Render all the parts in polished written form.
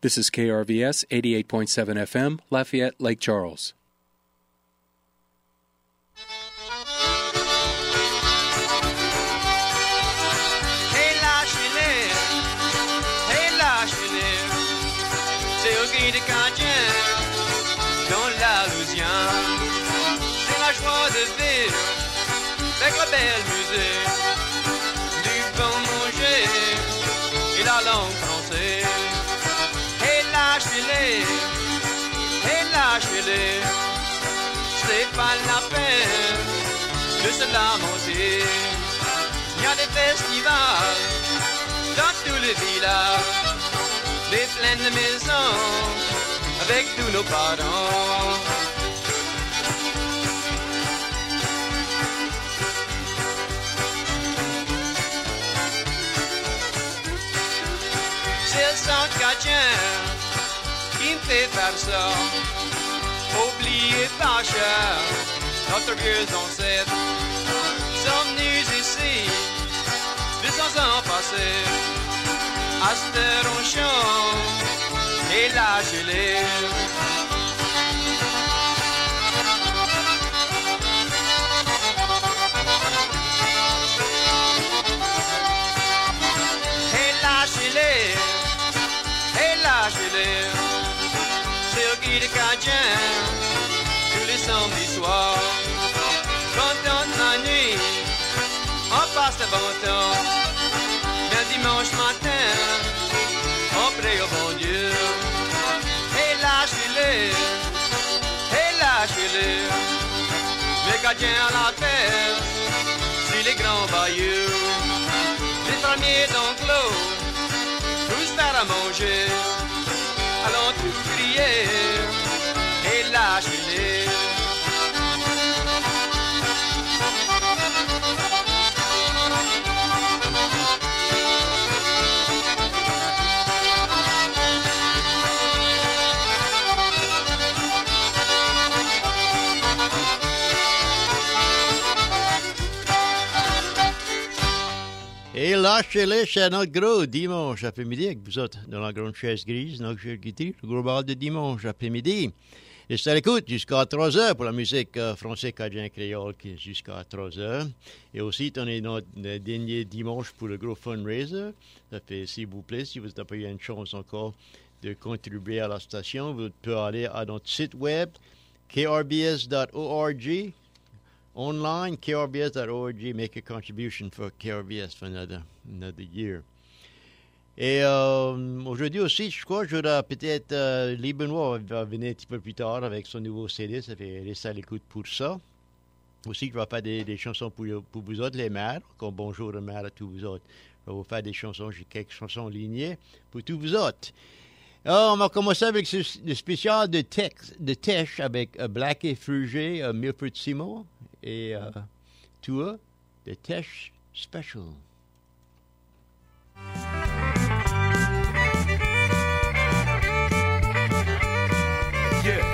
This is KRVS 88.7 FM, Lafayette, Lake Charles. Hey lâchez-les, c'est au gris de Cajun, dans la Louisiane. C'est la joie de vivre, avec la belle musique, du bon manger et la langue française. Hey lâchez-les, c'est pas la peine de se lamenter. Il y a des festivals dans tous les villages, des plaines de maisons avec tous nos parents. C'est le sang cajun qui me fait faire ça. Oubliez pas cher, notre vieux ancêtre sont venus ici 200 ans passés. À cette heure on chante et lâchez-les. Et lâchez-les, c'est au guide cajun, tous les samedis soirs. Quand on la nuit, on passe le bon temps. Mais dimanche matin, on prie au bon Dieu. Et lâchez-les, les cajuns à la terre, sur les grands bayous. Les fermiers d'enclos, tous faire à manger, allons tous crier et lâchez-les. Et lâchez-les, c'est notre gros dimanche après-midi avec vous autres dans la grande chaise grise, notre jeu de guitare, le gros bal de dimanche après-midi. Et c'est à l'écoute jusqu'à 3 heures pour la musique française, cajun, créole qui est jusqu'à 3 heures. Et aussi, on est notre dernier dimanche pour le gros fundraiser. Ça fait, s'il vous plaît, si vous n'avez pas eu une chance encore de contribuer à la station, vous pouvez aller à notre site web, krbs.org. Online, krbs.org, make a contribution for KRBS for another year. Et aujourd'hui aussi, je crois que j'aurai peut-être Lee Benoit va venir un petit peu plus tard avec son nouveau CD, ça fait rester à l'écoute pour ça. Aussi, je vais faire des chansons pour vous autres, les mères, comme bonjour les mères à tous vous autres. Je vais vous faire des chansons, j'ai quelques chansons lignées pour tous vous autres. Alors, on va commencer avec le spécial de Tesh avec Black et Fruger, Milford Seymour. Et tour de Tesh Special. Yeah.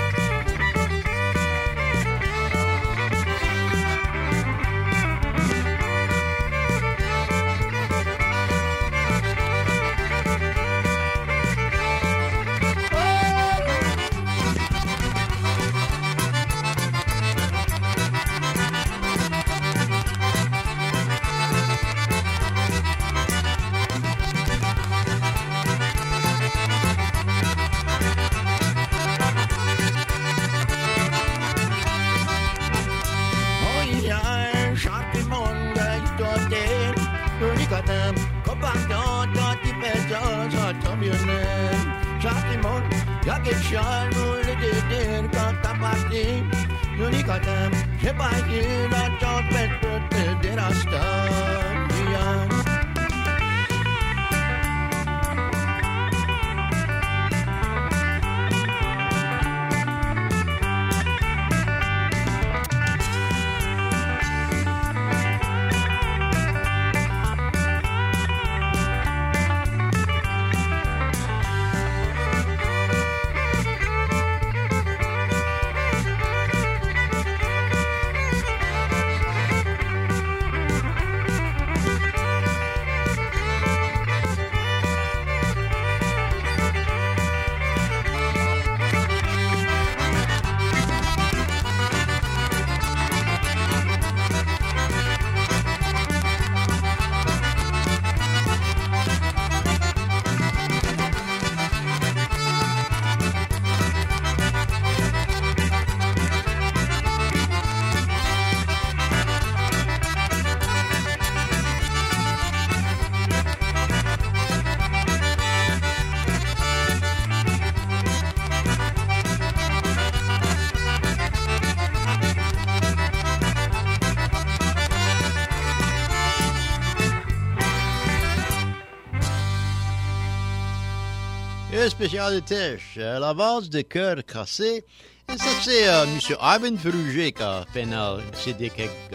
le spécial de Tesh, la valse de cœur cassé. Et ça, c'est M. Ivan Ferruget qui a fait un CD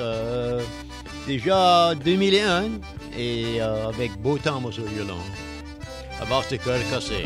déjà 2001 et avec Beau temps au violon. La valse de cœur cassé.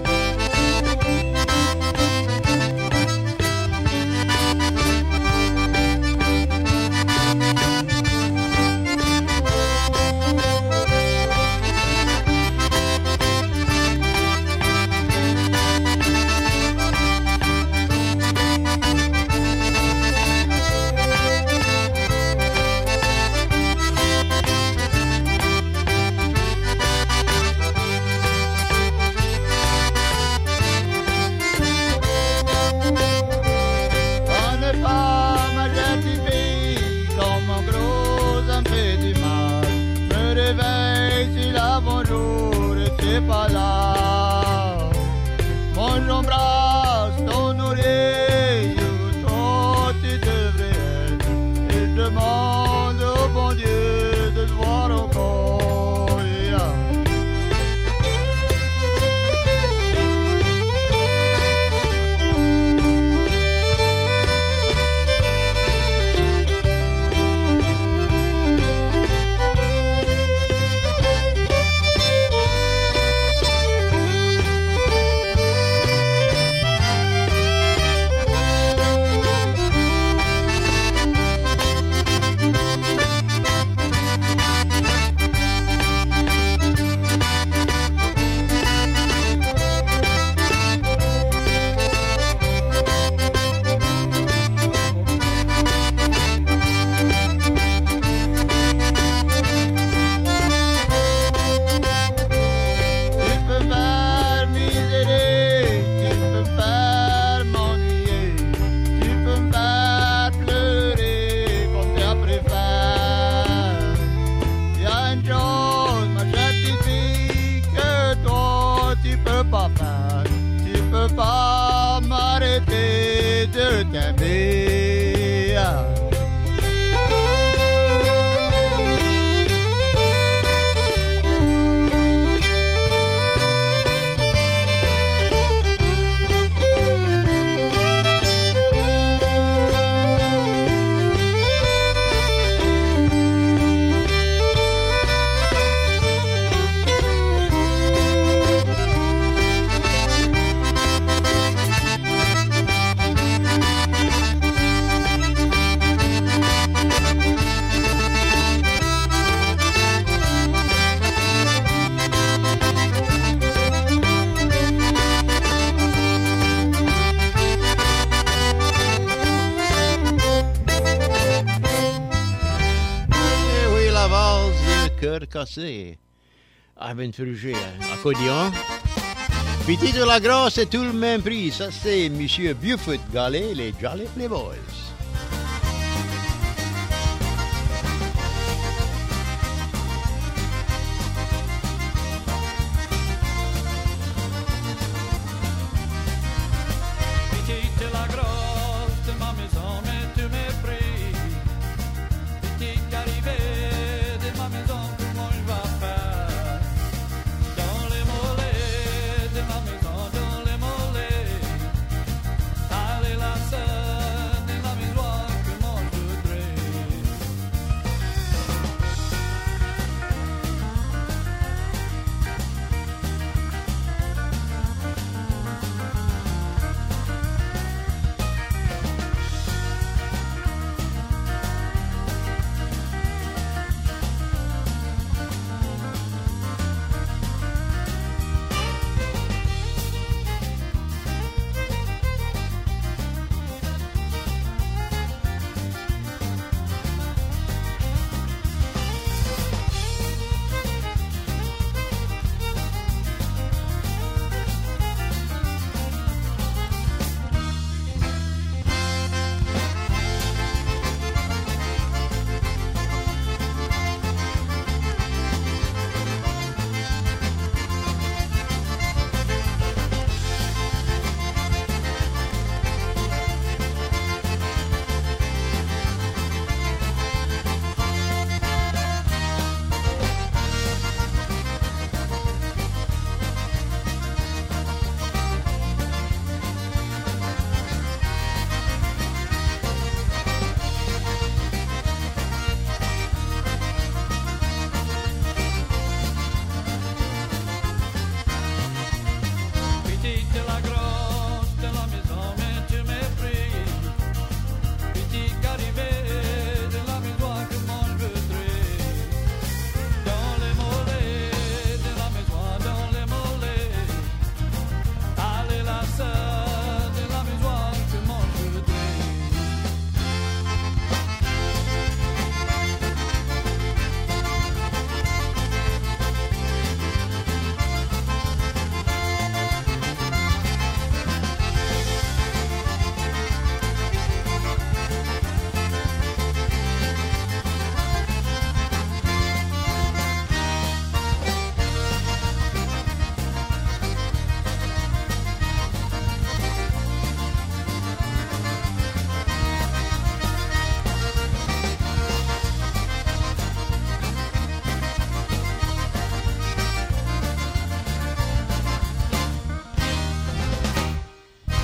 Cassé. Ivan Ferruget, accordion. Petit de la Grosse, c'est tout le même prix. Ça, c'est Monsieur Buford Gallet, les Jolly Playboys. Dans les mollets,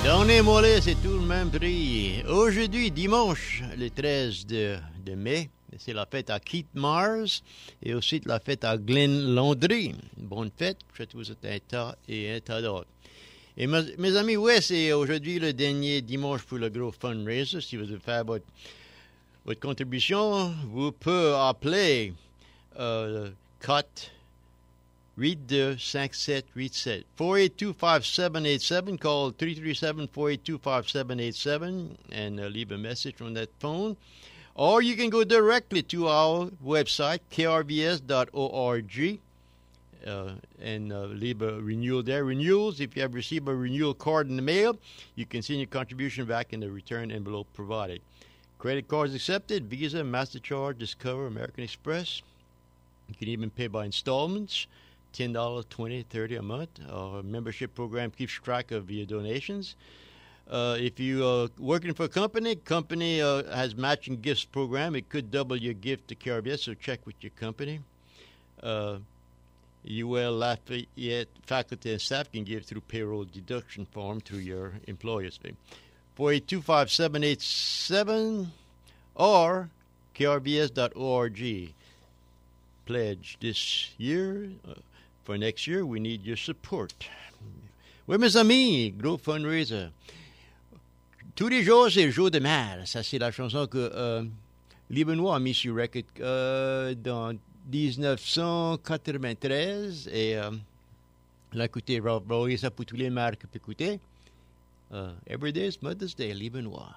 Dans les mollets, c'est tout le même prix. Aujourd'hui, dimanche, le 13 de mai, c'est la fête à Keith Mars et aussi la fête à Glenn Landry. Bonne fête, je souhaite vous un tas et un tas d'autres. Et mes amis, ouais, c'est aujourd'hui le dernier dimanche pour le gros fundraiser. Si vous voulez faire votre contribution, vous pouvez appeler 4 825787 482-5787. Call 337-482-5787 and leave a message on that phone. Or you can go directly to our website, krbs.org, and leave a renewal there. Renewals, if you have received a renewal card in the mail, you can send your contribution back in the return envelope provided. Credit cards accepted, Visa, MasterCard, Discover, American Express. You can even pay by installments. $10, $20, $30 a month. Our membership program keeps track of your donations. If you are working for a company has matching gifts program. It could double your gift to KRBS, so check with your company. UL Lafayette faculty and staff can give through payroll deduction form through your employer's fee. 482-5787 or krbs.org. Pledge this year. For next year, we need your support. Oui, mes amis, gros fundraiser. Tous les jours, c'est le jour de mer. Ça, c'est la chanson que Lee Benoit a mis sur record dans 1993. Et l'a écouté, envoyé ça pour tous les mères qui peuvent écouter. Every day is Mother's Day, Lee Benoit.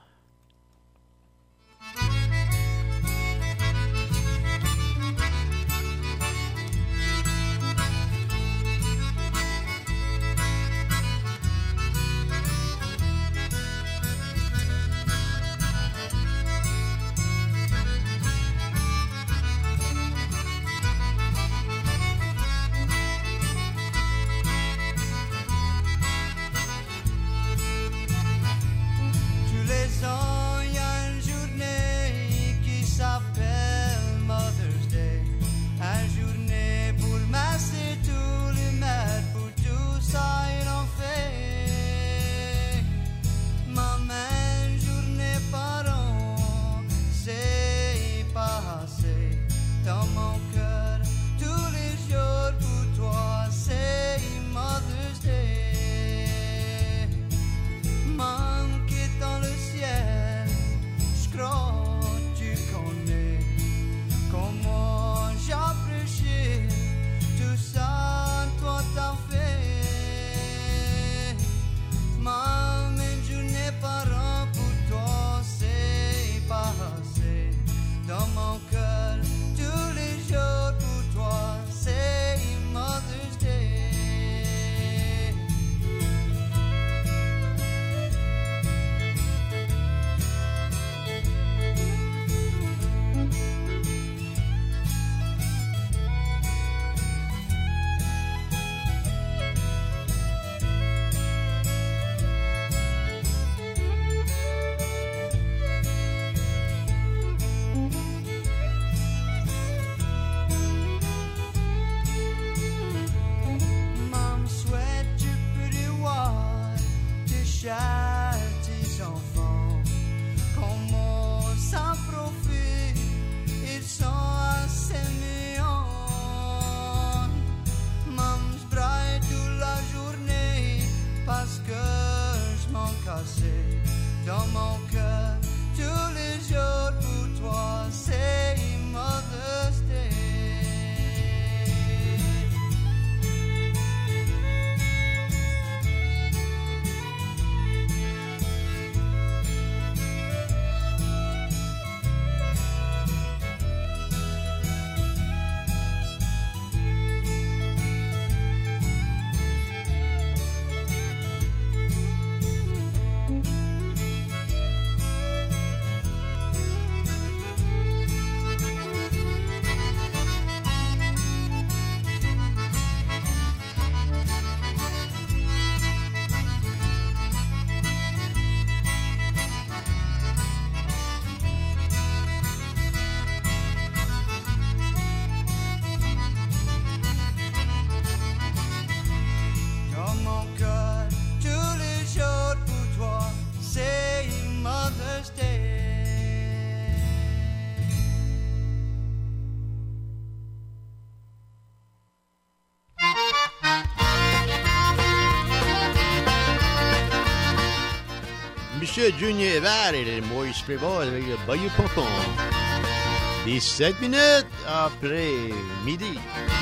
Monsieur Junior Eval et le Maurice Prévost avec le Bayou Pompon. 17 minutes après midi.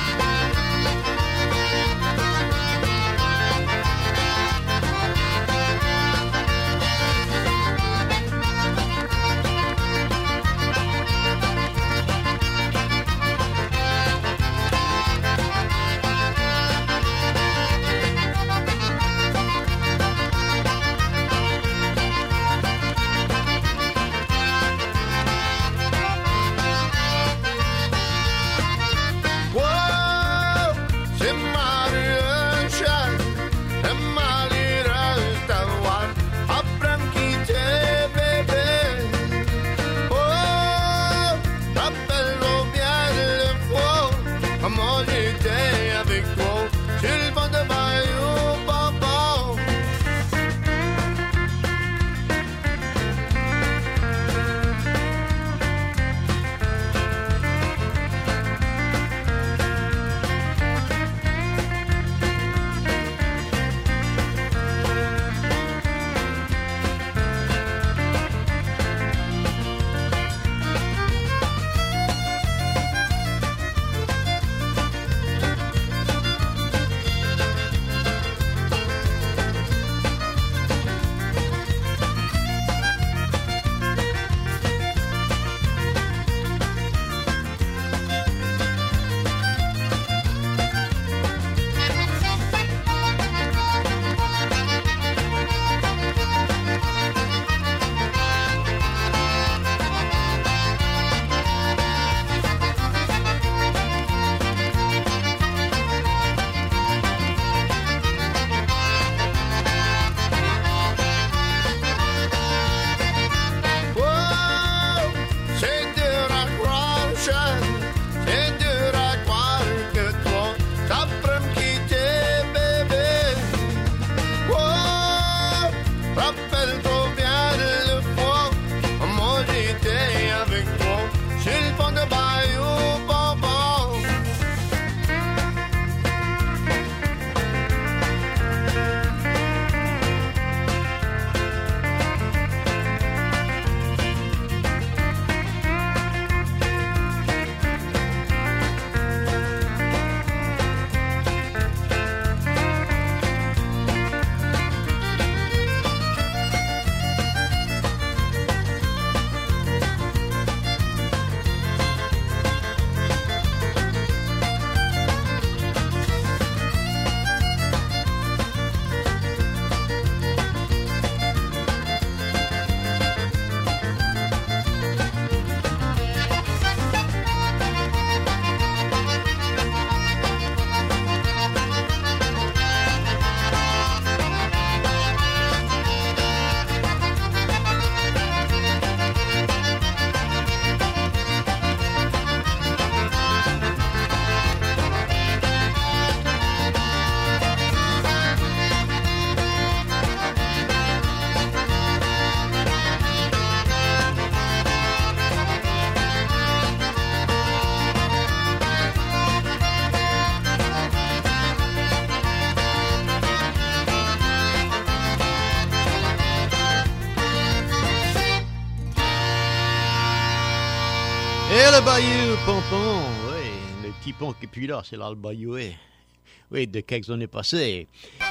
Et le Bayou Pompon, oui, le petit pont qui est plus là, c'est là le Bayou, oui, de quelques années passées.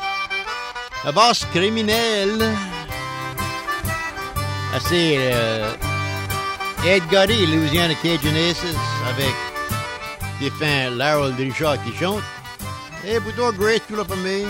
La basse criminelle, c'est Ed Gotti, Louisiana Cajun Aces, avec des fins Laurel Richard qui chante. Et plutôt Grace tout là pour moi.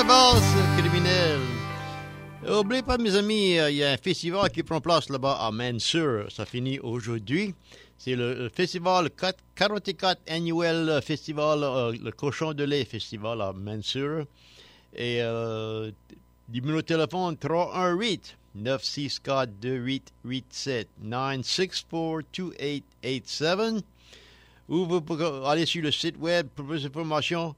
passe, criminel? N'oubliez pas, mes amis, il y a un festival qui prend place là-bas à Mansour. Ça finit aujourd'hui. C'est le festival 44 annuel festival, le Cochon de lait festival à Mansour. Et numéro de téléphone 318-964-2887, 964-2887. Ou vous pouvez aller sur le site web pour plus d'informations,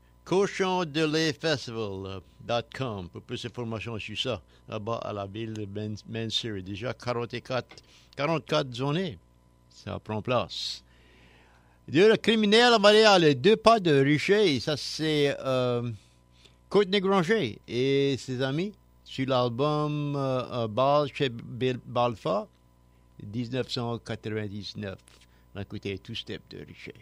cochondelaitfestival.com, pour plus d'informations sur ça, là-bas à la ville de Mansour. Déjà 44 journées, ça prend place. Le criminel, on va aller à les 2 pas de Richer, ça c'est Courtney Granger et ses amis sur l'album Ball chez Balfa 1999. On a écouté Two Step de Richer.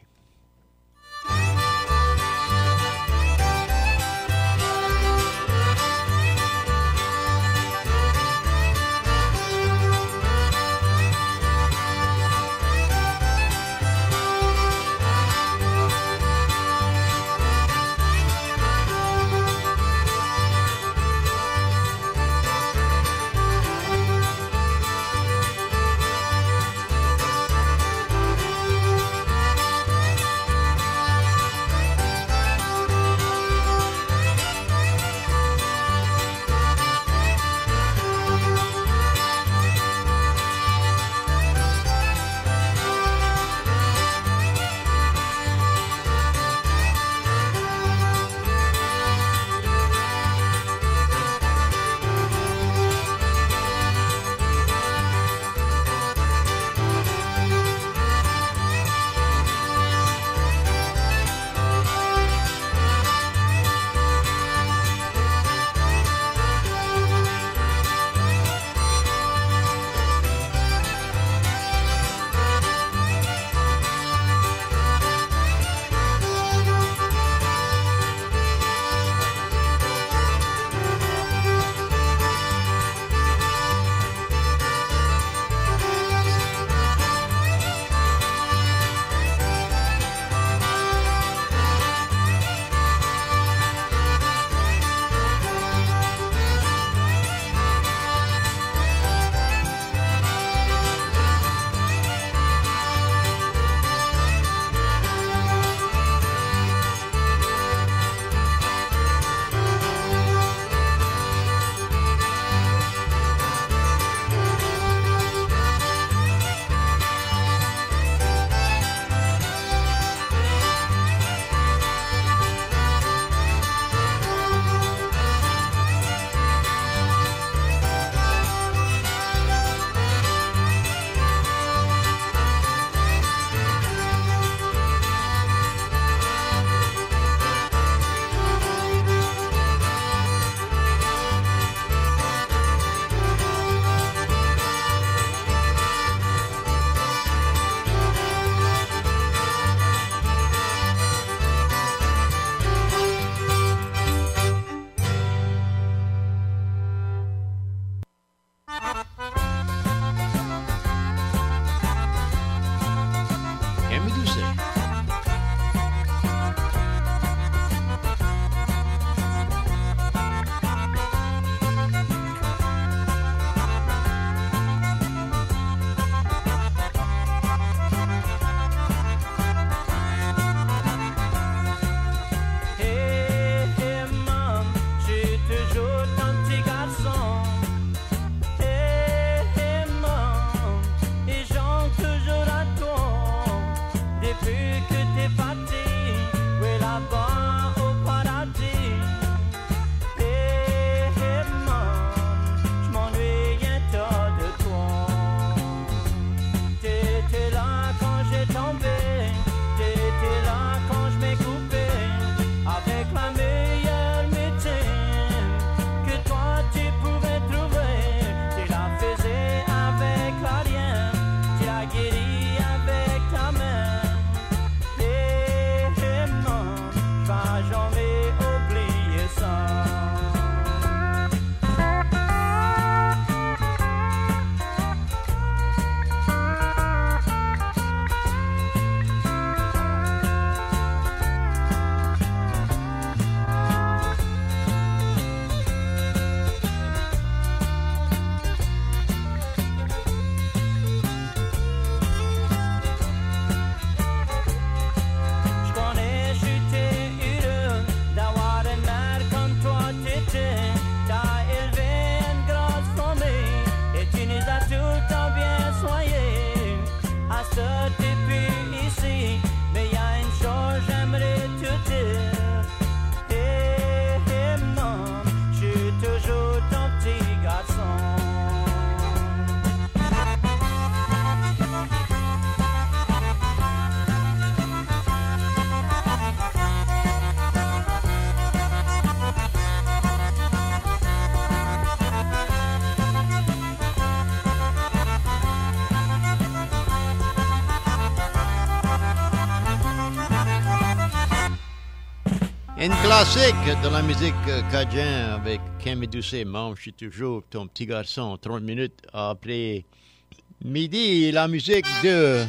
Une classique de la musique cajun avec Camille Doucet, Mange, je suis toujours ton petit garçon, 30 minutes après midi, la musique de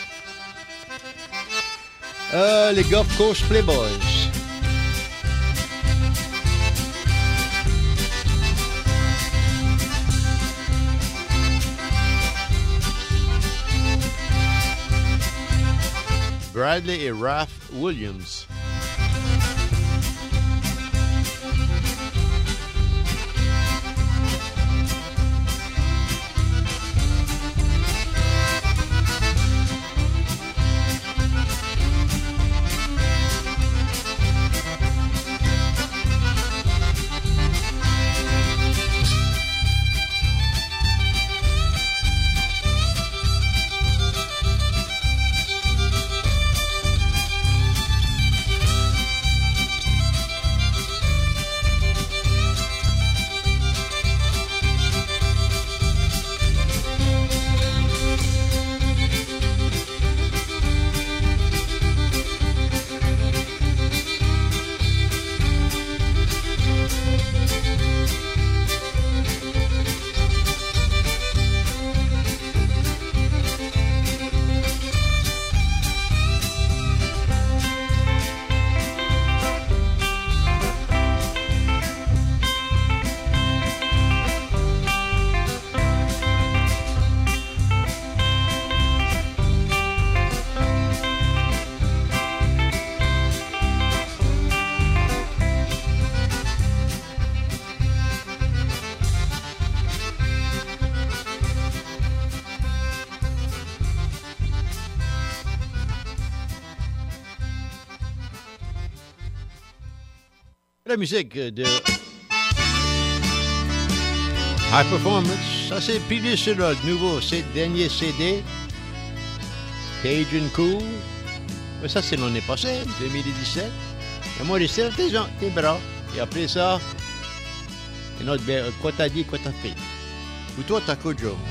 les Gulf Coast Playboys. Bradley et Ralph Williams. La musique de High Performance, ça c'est publié sur le nouveau dernier CD, Cajun Cool. Mais ça c'est l'année passée, 2017. Et moi, j'essaie tes bras. Et après ça, et notre, quoi t'as dit, quoi t'as fait. Ou toi, t'as quoi, Joe?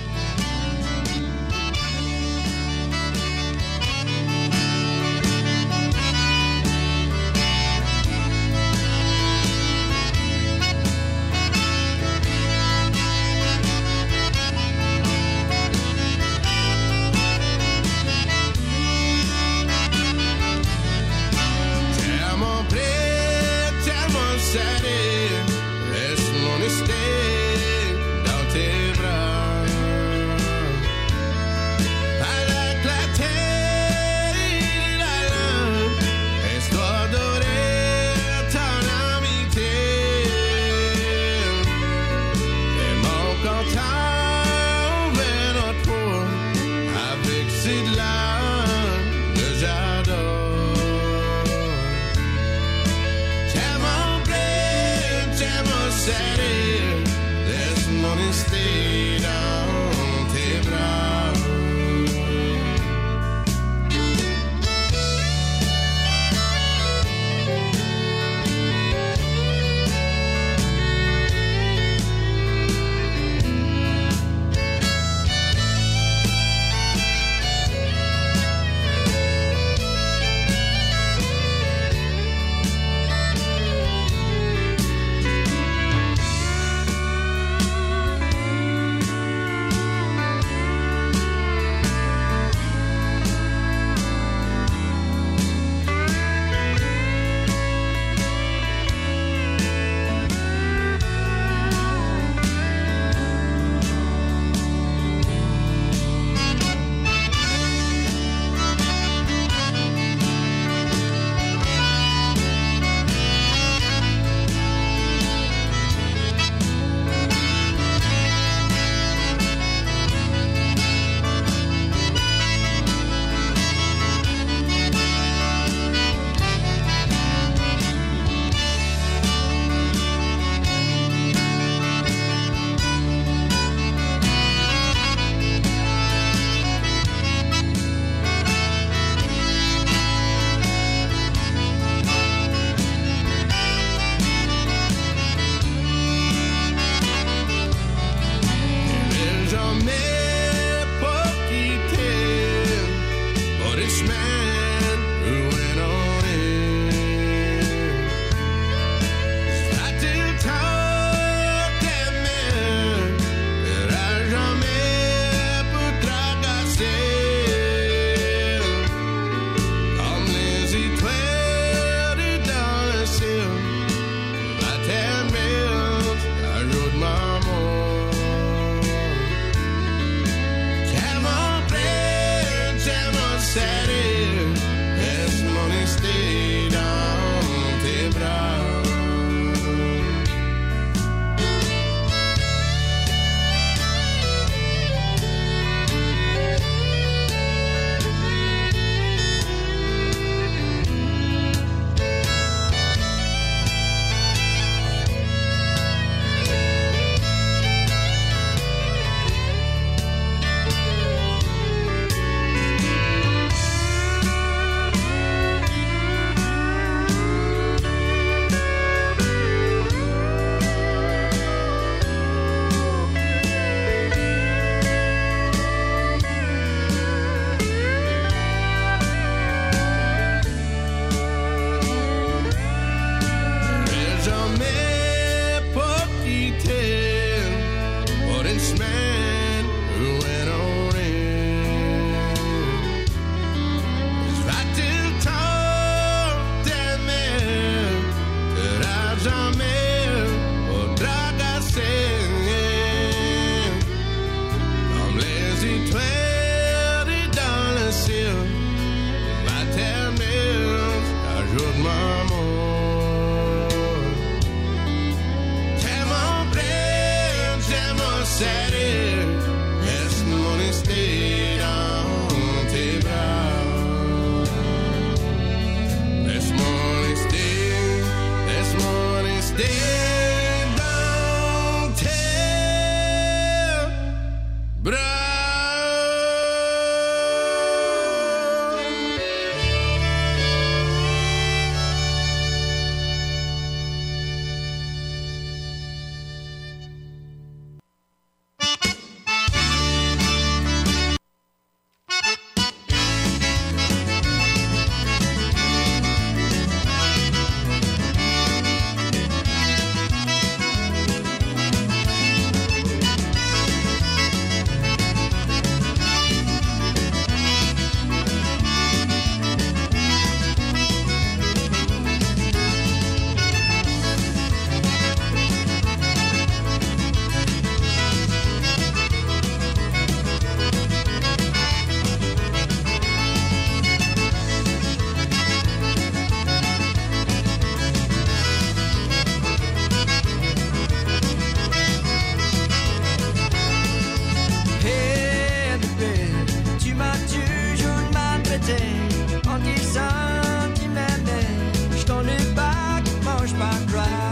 m'as toujours maltraité en disant tu m'aimais. Je connais pas comment je m'en crois.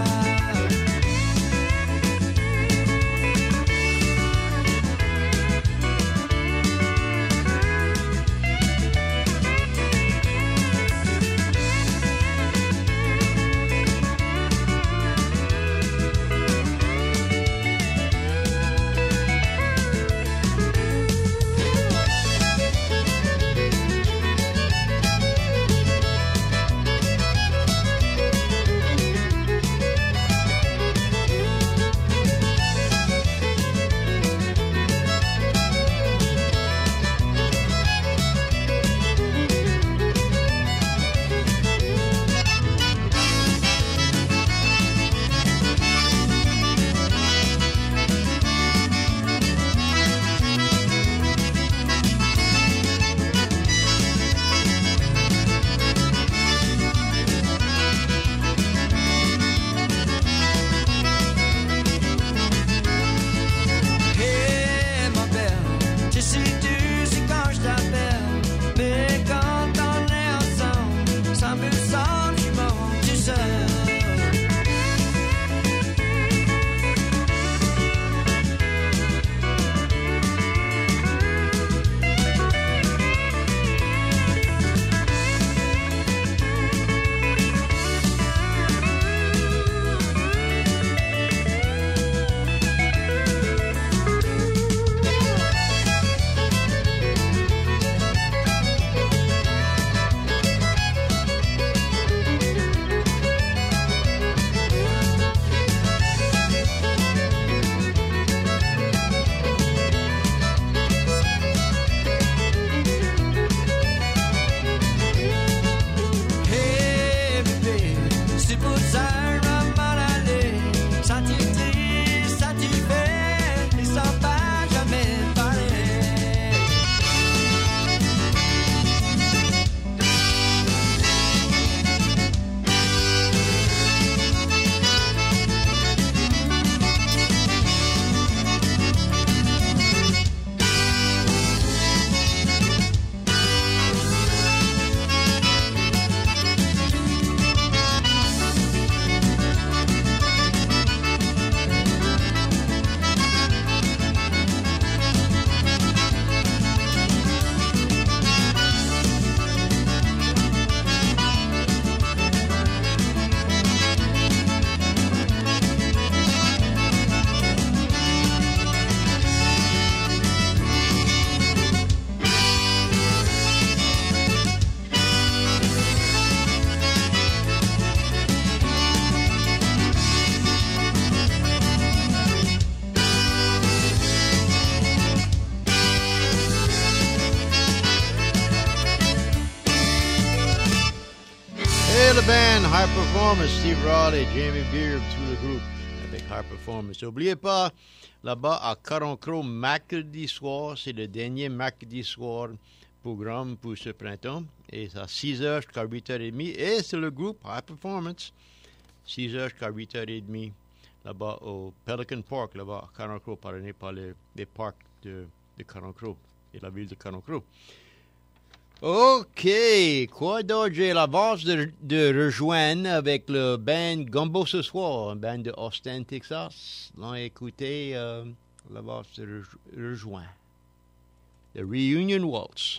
Le band High Performance, Steve Raleigh, Jamie Beard, tout le groupe avec High Performance. N'oubliez pas, là-bas à Carencro, mercredi soir, c'est le dernier mercredi soir programme pour ce printemps. Et c'est à 6h jusqu'à 8h30. Et c'est le groupe High Performance, 6h jusqu'à 8h30, là-bas au Pelican Park, là-bas à Carencro, parrainé par les parcs de Carencro et la ville de Carencro. OK, quoi d'autre? J'ai l'avance de rejoindre avec le band Gumbo ce soir, un band de Austin, Texas. On a écouté l'avance de rejoindre. The Reunion Waltz.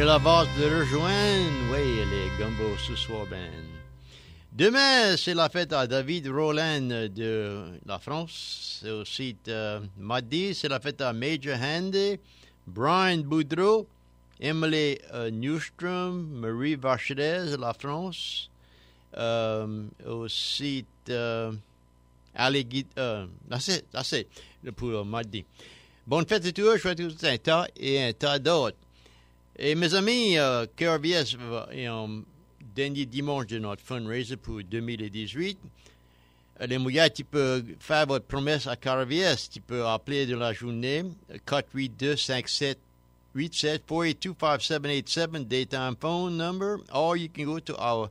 la base de rejoindre. Oui, les Gumbo ce soir band. Demain, c'est la fête à David Roland de la France. C'est aussi mardi, c'est la fête à Major Handy, Brian Boudreau, Emily Newstrom, Marie Vachez de la France. Aussi, c'est pour mardi. Bonne fête à tous, je souhaite tout un tas et un tas d'autres. Et mes amis, KRBS, dernier dimanche de notre fundraiser pour 2018. Les mouillards, tu peux faire votre promesse à KRBS. Tu peux appeler de la journée 482-5787-482-5787, daytime phone number, or you can go to our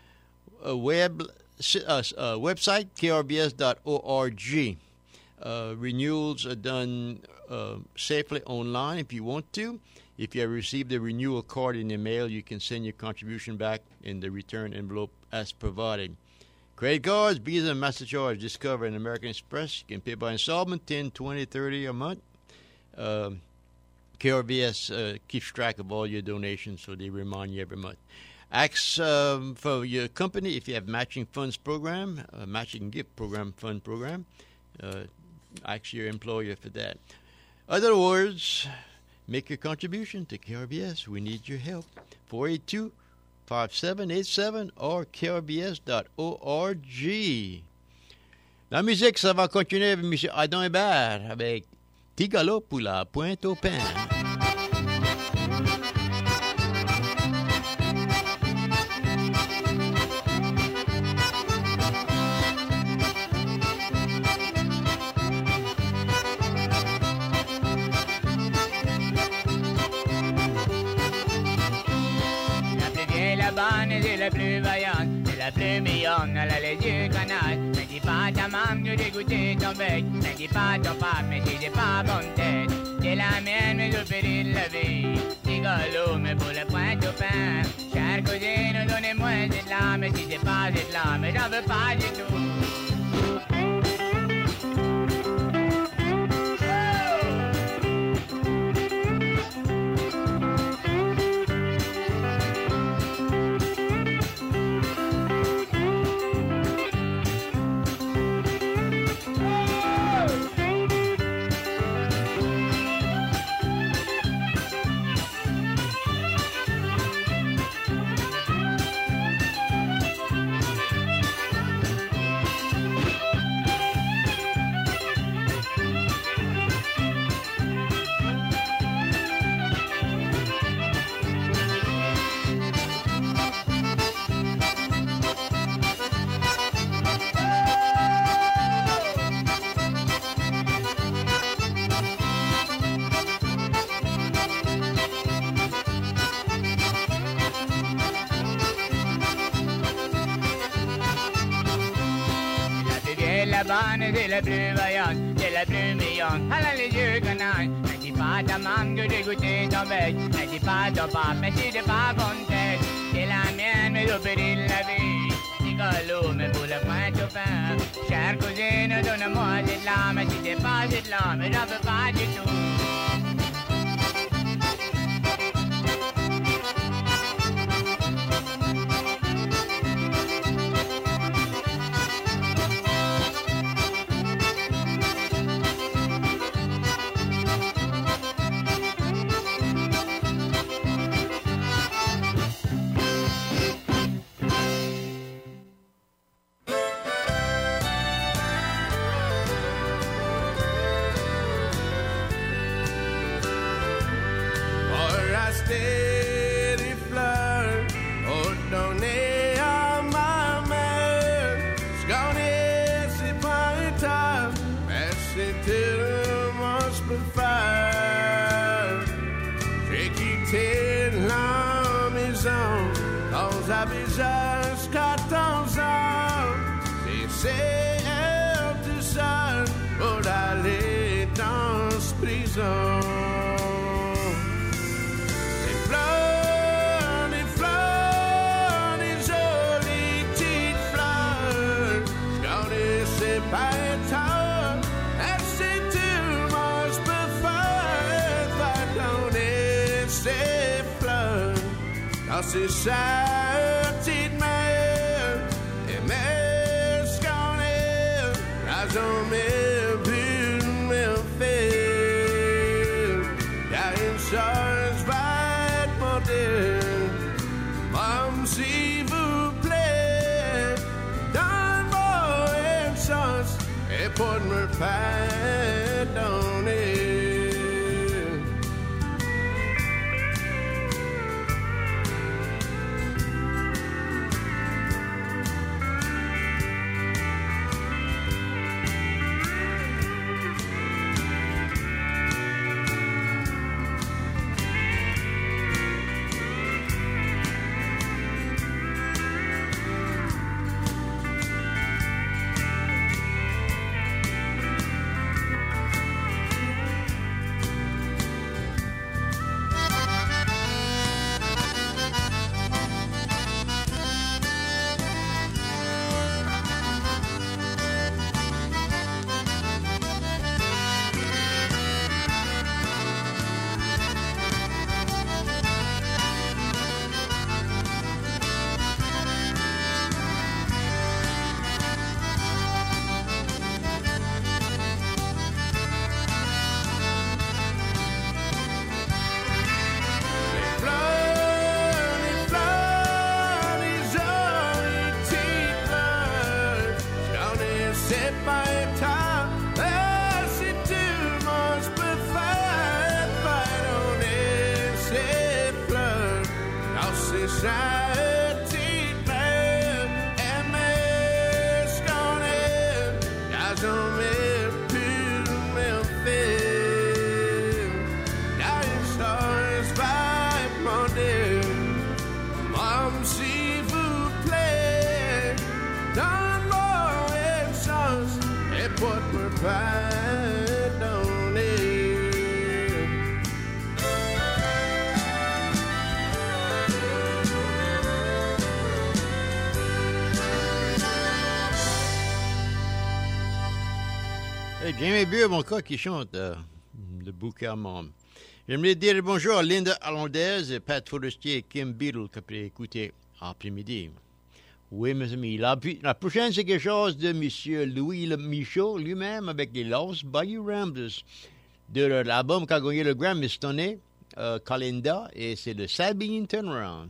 website, krbs.org. Renewals are done safely online if you want to. If you have received a renewal card in the mail, you can send your contribution back in the return envelope as provided. Credit cards, Visa, MasterCard, Discover, and American Express. You can pay by installment, 10, 20, 30 a month. KRBS keeps track of all your donations, so they remind you every month. Ask for your company if you have matching funds program, matching gift program, fund program. Ask your employer for that. Other words, make your contribution to KRBS. We need your help. 482-5787 or krbs.org. La musique, ça va continuer avec M. Adam Hébert avec Tigalo pour la pointe au pain. C'est la plus vaillante, c'est la plus mignonne, elle a les yeux canailles. Ne dis pas à ta maman de dégoûter ton bec, ne dis pas à ton papa, mais si j'ai pas bonne tête. C'est la mienne, mais je péris de la vie. Tigolo, mais pour le point au pain. Chère cousine, donnez-moi cette là, mais si c'est pas cette là, mais j'en veux pas du tout. C'est la plus vaillante, c'est la plus mignonne, elle a les yeux canailles. Ne dis pas à ta maman que j'ai goûté ton bec, ne dis pas à ton papa, mais si j'ai pas bonne tête. C'est la mienne, mais je péris la vie. Tigolo, mais pour le point au pain. Chère cousine, donne-moi cette là, mais si c'est pas cette là, mais j'en veux pas du tout. Flood. Quand c'est sa petite mère, et mais ce qu'on est, n'a jamais pu me faire. Y'a une chose va demander, Maman, s'il vous plaît, donne-moi une chance et pour me pardonner. J'aimais bien mon cas qui chante le bouquin Mom. J'aimerais dire bonjour à Linda Hollandaise, Pat Forestier et Kim Beadle que j'ai écouté après-midi. Oui, mes amis, la prochaine, c'est quelque chose de M. Louis Michaud lui-même avec les Lost Bayou Ramblers de l'album qui a gagné le Grammy cette année, Kalinda, et c'est le Sabine Turnaround.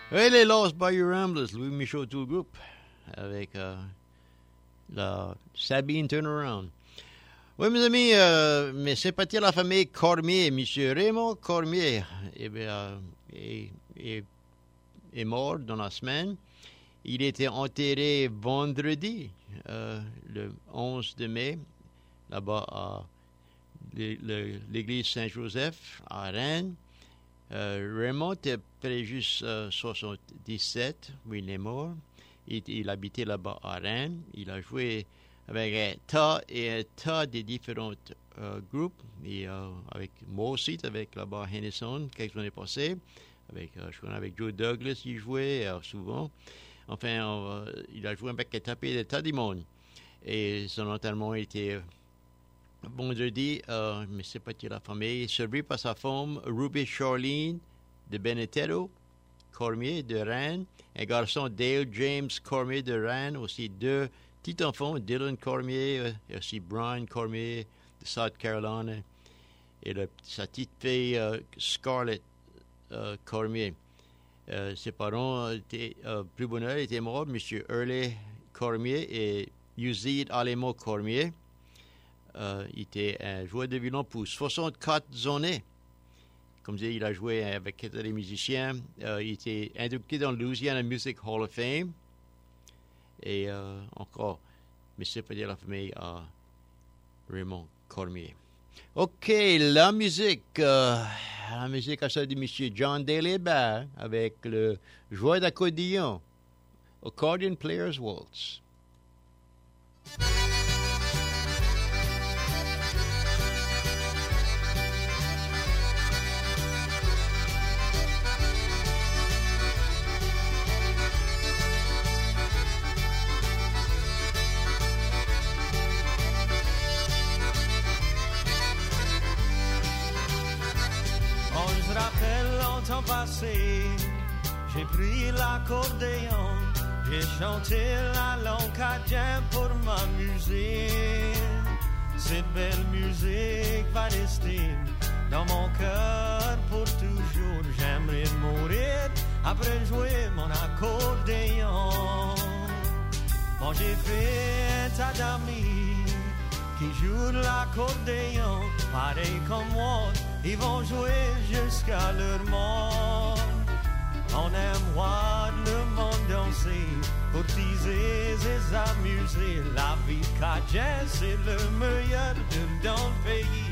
Oui, les Lost Bayou Ramblers, Louis Michaud, tout le groupe, avec la Sabine Turnaround. Oui, mes amis, mes sympathies à la famille Cormier, M. Raymond Cormier, est mort dans la semaine. Il était enterré vendredi, le 11 de mai, là-bas à l'église Saint-Joseph, à Rennes. Raymond était juste 77, où il est mort. Il habitait là-bas à Rennes. Il a joué avec un tas de différents groupes. Et avec moi aussi, avec là-bas à Henderson, quelques années passées. Je connais avec Joe Douglas, il jouait souvent. Enfin, il a joué avec un tas de monde. Et son enterrement était vendredi, mais c'est pas la famille, servi par sa femme Ruby Charlene de Benedetto Cormier de Rennes, un garçon Dale James Cormier de Rennes, aussi deux petits enfants, Dylan Cormier et aussi Brian Cormier de South Carolina, et sa petite fille Scarlett Cormier. Ses parents plus bonheur étaient morts, M. Hurley Cormier et Uzid Alemo Cormier. Il était un joueur de violon pour 64 années. Comme je dis, il a joué avec quelques musiciens. Il était induit dans le Louisiana Music Hall of Fame. Et encore, mais c'est pas dire la famille à Raymond Cormier. OK, la musique à celle de M. John Delébert avec le joueur d'accordéon, Accordion Player's Waltz. Passé, j'ai pris l'accordéon, j'ai chanté la langue cajun pour m'amuser. Cette belle musique va rester dans mon cœur pour toujours. J'aimerais mourir après jouer mon accordéon. Bon, j'ai fait un tas d'amis qui jouent l'accordéon, pareil comme moi. Ils vont jouer jusqu'à leur mort. On aime voir le monde danser, courtiser et s'amuser. La vie cajun, c'est le meilleur dans le pays.